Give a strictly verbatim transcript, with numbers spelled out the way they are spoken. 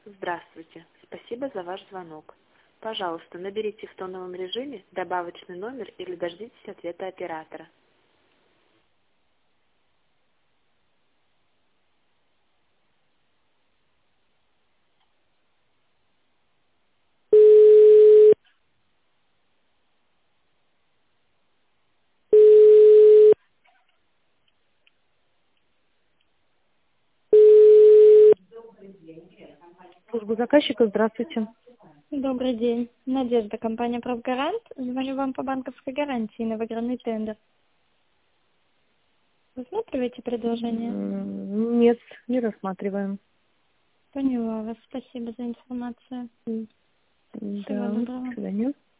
Здравствуйте. Спасибо за ваш звонок. Пожалуйста, наберите в тоновом режиме добавочный номер или дождитесь ответа оператора. Служба заказчика, здравствуйте. Добрый день. Надежда, компания «Правгарант». Звоню вам по банковской гарантии на выигранный тендер. Рассматриваете предложение? М, Нет, не рассматриваем. Поняла вас. Спасибо за информацию. М, Всего Да, до доброго. свидания.